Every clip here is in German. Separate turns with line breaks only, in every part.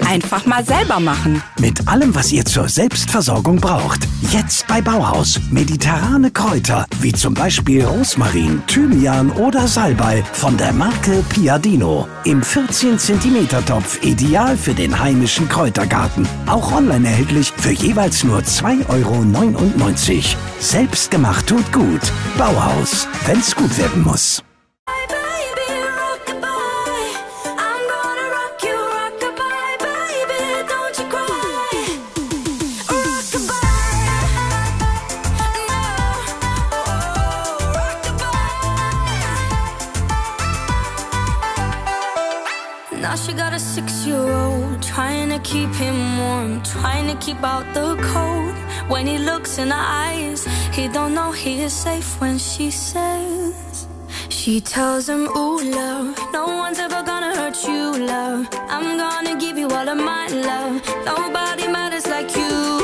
Einfach mal selber machen.
Mit allem, was ihr zur Selbstversorgung braucht. Jetzt bei Bauhaus. Mediterrane Kräuter, wie zum Beispiel Rosmarin, Thymian oder Salbei von der Marke Piadino. Im 14 cm Topf, ideal für den heimischen Kräutergarten. Auch online erhältlich für jeweils nur 2,99 €. Selbstgemacht tut gut. Bauhaus, wenn's gut werden muss.
Now she got a 6-year-old, trying to keep him warm, trying to keep out the cold. When he looks in her eyes, he don't know he is safe when she says. She tells him, ooh, love, no one's ever gonna hurt you, love. I'm gonna give you all of my love. Nobody matters like you.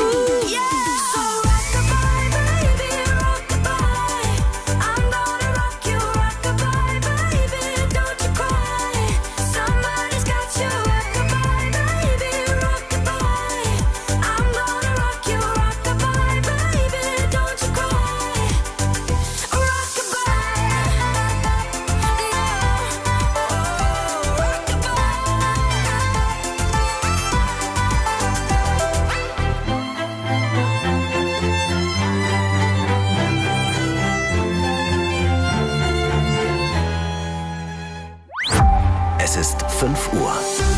Es ist 5 Uhr.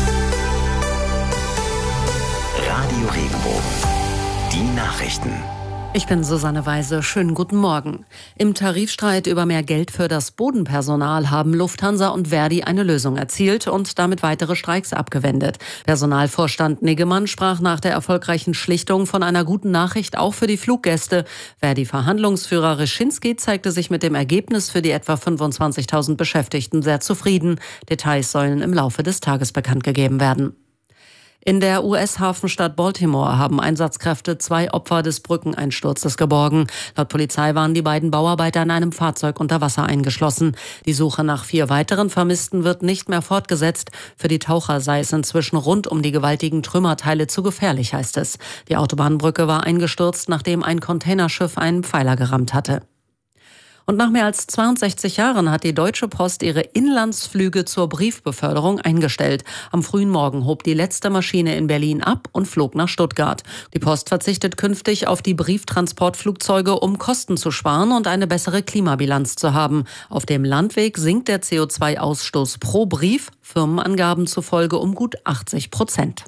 Radio Regenbogen. Die Nachrichten.
Ich bin Susanne Weise. Schönen guten Morgen. Im Tarifstreit über mehr Geld für das Bodenpersonal haben Lufthansa und Verdi eine Lösung erzielt und damit weitere Streiks abgewendet. Personalvorstand Niggemann sprach nach der erfolgreichen Schlichtung von einer guten Nachricht auch für die Fluggäste. Verdi-Verhandlungsführer Reschinski zeigte sich mit dem Ergebnis für die etwa 25.000 Beschäftigten sehr zufrieden. Details sollen im Laufe des Tages bekannt gegeben werden. In der US-Hafenstadt Baltimore haben Einsatzkräfte 2 Opfer des Brückeneinsturzes geborgen. Laut Polizei waren die beiden Bauarbeiter in einem Fahrzeug unter Wasser eingeschlossen. Die Suche nach 4 weiteren Vermissten wird nicht mehr fortgesetzt. Für die Taucher sei es inzwischen rund um die gewaltigen Trümmerteile zu gefährlich, heißt es. Die Autobahnbrücke war eingestürzt, nachdem ein Containerschiff einen Pfeiler gerammt hatte. Und nach mehr als 62 Jahren hat die Deutsche Post ihre Inlandsflüge zur Briefbeförderung eingestellt. Am frühen Morgen hob die letzte Maschine in Berlin ab und flog nach Stuttgart. Die Post verzichtet künftig auf die Brieftransportflugzeuge, um Kosten zu sparen und eine bessere Klimabilanz zu haben. Auf dem Landweg sinkt der CO2-Ausstoß pro Brief, Firmenangaben zufolge, um gut 80%.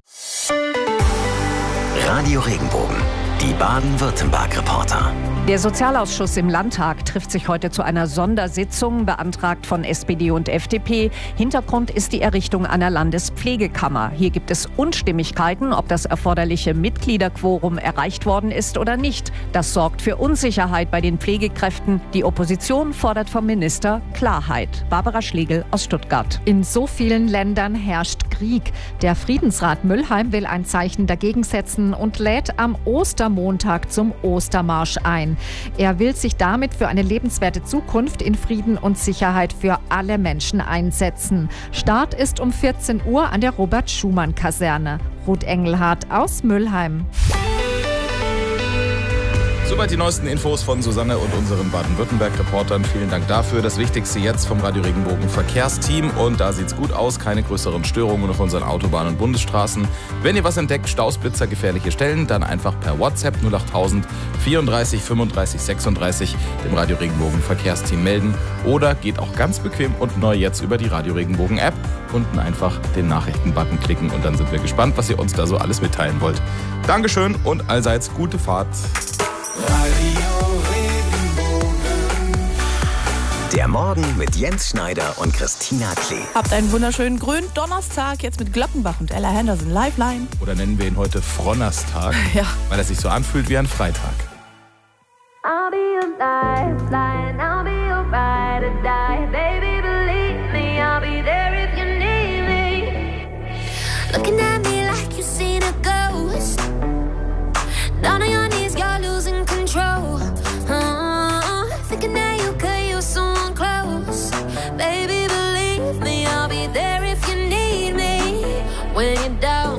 Radio Regenbogen. Die Baden-Württemberg-Reporter.
Der Sozialausschuss im Landtag trifft sich heute zu einer Sondersitzung, beantragt von SPD und FDP. Hintergrund ist die Errichtung einer Landespflegekammer. Hier gibt es Unstimmigkeiten, ob das erforderliche Mitgliederquorum erreicht worden ist oder nicht. Das sorgt für Unsicherheit bei den Pflegekräften. Die Opposition fordert vom Minister Klarheit. Barbara Schlegel aus Stuttgart.
In so vielen Ländern herrscht Krieg. Der Friedensrat Mülheim will ein Zeichen dagegen setzen und lädt am Ostermontag zum Ostermarsch ein. Er will sich damit für eine lebenswerte Zukunft in Frieden und Sicherheit für alle Menschen einsetzen. Start ist um 14 Uhr an der Robert-Schumann-Kaserne. Ruth Engelhardt aus Mülheim.
Soweit die neuesten Infos von Susanne und unseren Baden-Württemberg-Reportern. Vielen Dank dafür. Das Wichtigste jetzt vom Radio Regenbogen Verkehrsteam. Und da sieht's gut aus. Keine größeren Störungen auf unseren Autobahnen und Bundesstraßen. Wenn ihr was entdeckt, Staus, Blitzer, gefährliche Stellen, dann einfach per WhatsApp 08000 34 35 36 dem Radio Regenbogen Verkehrsteam melden. Oder geht auch ganz bequem und neu jetzt über die Radio Regenbogen App. Unten einfach den Nachrichten-Button klicken und dann sind wir gespannt, was ihr uns da so alles mitteilen wollt. Dankeschön und allseits gute Fahrt.
Radio Regenbogen. Der Morgen mit Jens Schneider und Christina Klee.
Habt einen wunderschönen grünen Donnerstag, jetzt mit Glockenbach und Ella Henderson Lifeline.
Oder nennen wir ihn heute Fronnerstag,
Ja.
weil er sich so anfühlt wie ein Freitag.
I'll be your lifeline, I'll be your ride or die. Baby, believe me, I'll be there if you need me. Looking at me like you've seen a ghost. Down on your knees, you're losing control. Thinking that you could use someone close. Baby, believe me, I'll be there if you need me. When you're down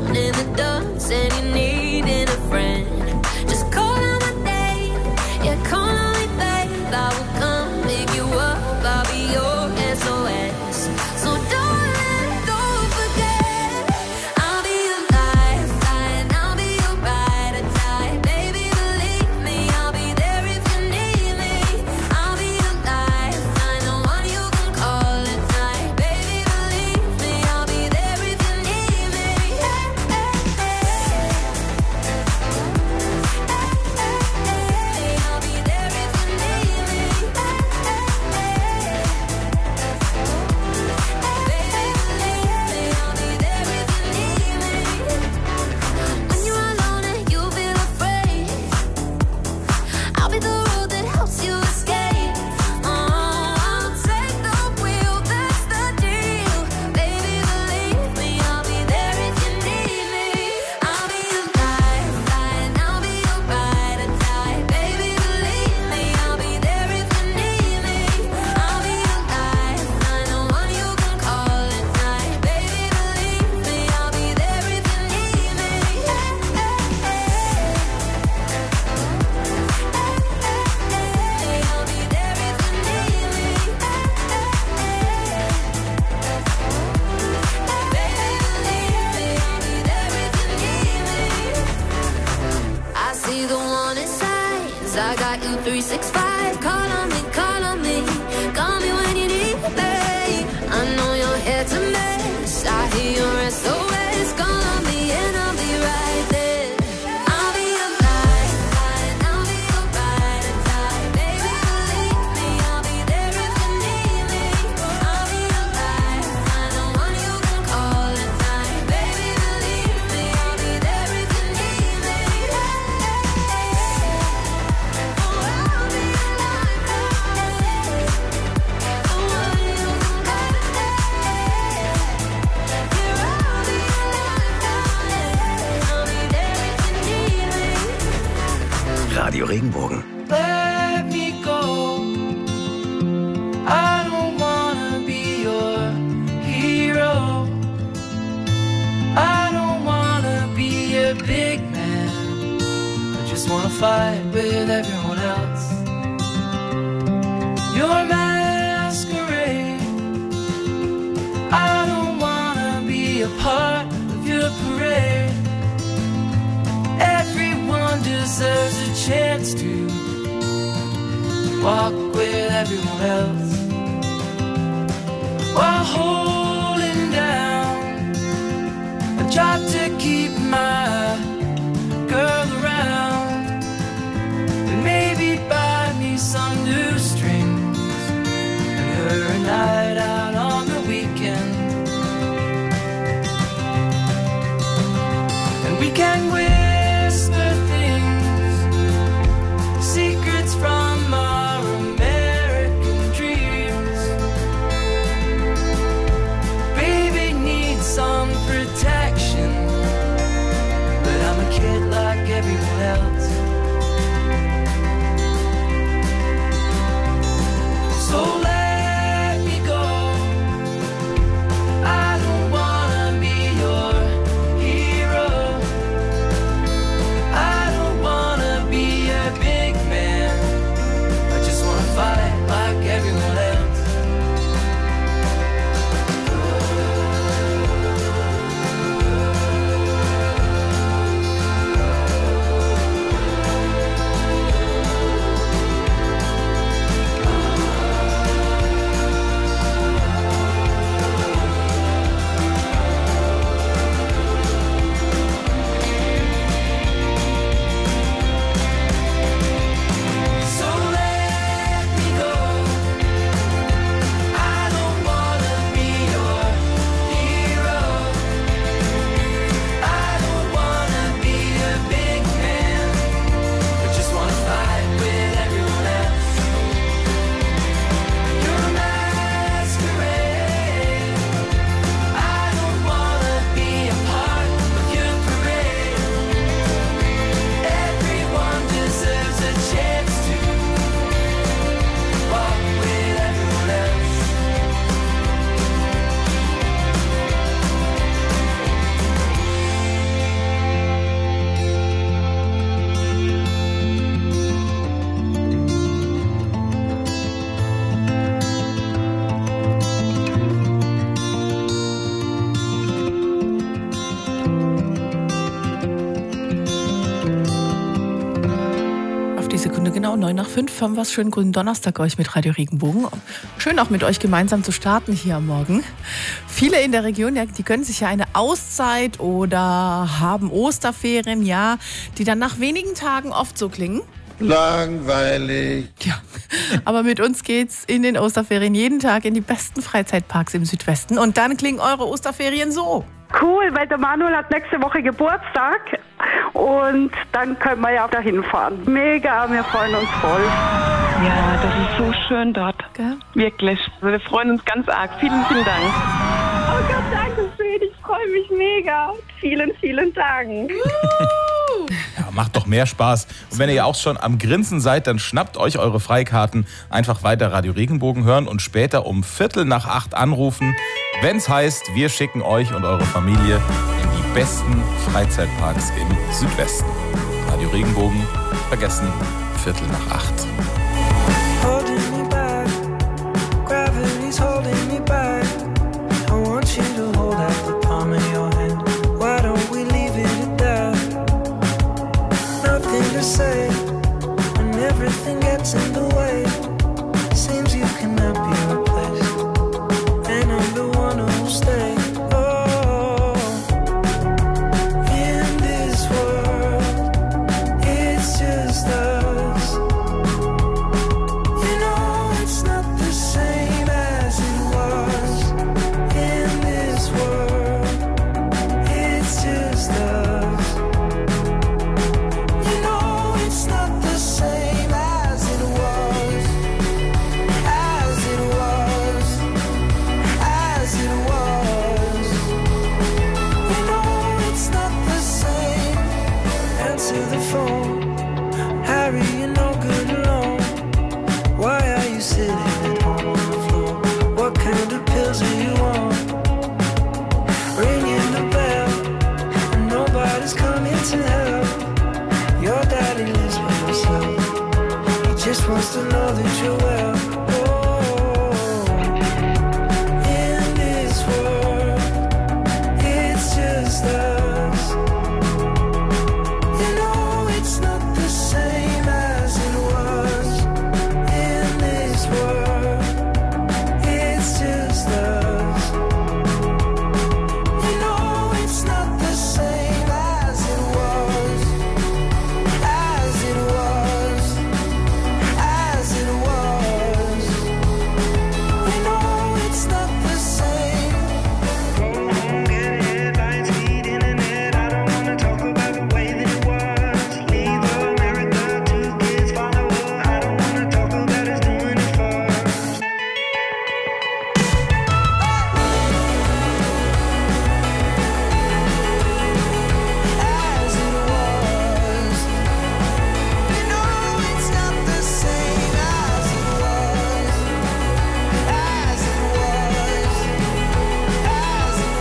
I got you 365. Call on me, call me when you need me. I know you're here to miss. I hear your SOS. Call on me and I'll be right there. I'll be your lifeline, I'll be your ride or die. Baby, believe me, I'll be there if you need me. I'll be your lifeline, the one you can call at night. Baby, believe me, I'll be there if you need me. Oh, I'll be your lifeline, the one you can call at night. Yeah, I'll be your lifeline, I'll be there if you need me.
Radio Regenbogen.
Let me go. I don't wanna be your hero. I don't wanna be a big man. I just wanna fight with everyone else. Your masquerade. I don't wanna be a part of your parade. Everyone deserves a chance to walk with everyone else while holding down a job to keep my girl around and maybe buy me some new strings and her a night out on the weekend, and we can whisper things, secrets from our American dreams. Baby needs some protection, but I'm a kid like everyone else. So let me go. I don't wanna be your hero. I don't wanna be a big man. I just wanna fight like everyone else. So let me go. I don't wanna be your hero. I don't wanna be a big man. I just wanna fight with everyone else. You're a masquerade. I don't wanna be a part of your parade. Everyone deserves a chance to walk with everyone else.
Auf die Sekunde genau 9:05 haben wir es. Schönen guten Donnerstag euch mit Radio Regenbogen. Schön auch mit euch gemeinsam zu starten hier am Morgen. Viele in der Region, ja, die gönnen sich ja eine Auszeit oder haben Osterferien, ja, die dann nach wenigen Tagen oft so klingen.
Langweilig.
Ja, aber mit uns geht's in den Osterferien jeden Tag in die besten Freizeitparks im Südwesten. Und dann klingen eure Osterferien so.
Cool, weil der Manuel hat nächste Woche Geburtstag und dann können wir ja auch dahin fahren. Mega, wir freuen uns voll.
Ja, das ist so schön dort.
Gell?
Wirklich. Also wir freuen uns ganz arg. Vielen, vielen Dank.
Oh Gott, danke schön, ich freue mich mega. Vielen, vielen Dank.
Ja, macht doch mehr Spaß. Und wenn ihr auch schon am Grinsen seid, dann schnappt euch eure Freikarten, einfach weiter Radio Regenbogen hören und später um 7:45 anrufen, wenn's heißt, wir schicken euch und eure Familie in die besten Freizeitparks im Südwesten. Radio Regenbogen, vergessen, 7:45.
Holding me back, gravity's holding me back. I want you to hold out the palm of your hand. Why don't we leave it at that? Nothing to say when everything just wants to know that you're well. In this world, it's just us. You know it's not the same as it was. In this world, it's just us. You know it's not the same as it was. As it was. As it was. You know it's not the same. Go home, get headlines, feed internet. I don't wanna talk about the way that it was. Leave America, 2 kids follow her. I don't wanna talk about us doing it first. As it was. You know it's not the same as it was. As it was. As it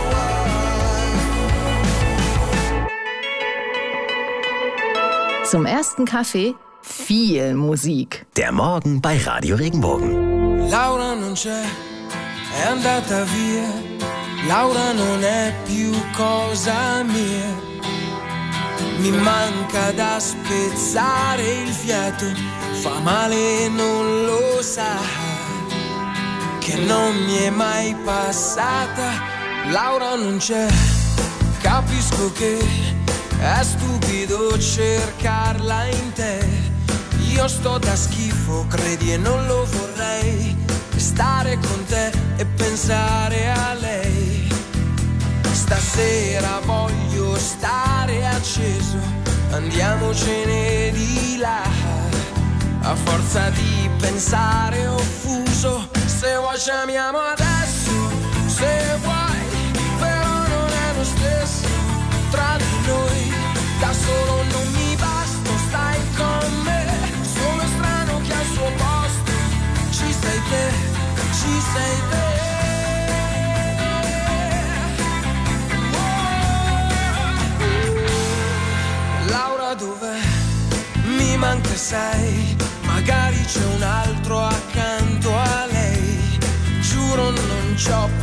was.
Zum ersten Kaffee viel Musik.
Der Morgen bei Radio Regenbogen.
Laura non c'è, è andata via. Laura non è più cosa mia. Mi manca da spezzare il fiato, fa male e non lo sa, che non mi è mai passata. Laura non c'è, capisco che è stupido cercarla in te. Io sto da schifo, credi, e non lo vorrei. Stare con te e pensare a lei. Stasera voglio stare acceso, andiamocene di là. A forza di pensare offuso, se vuoi ci amiamo adesso, se vuoi, però non è lo stesso tra di noi. Da solo non mi basta, stai con me. Sono strano che al suo posto ci sei te, ci sei te. Laura dov'è? Mi manca, sai, magari c'è un altro accanto a lei. Giuro non c'ho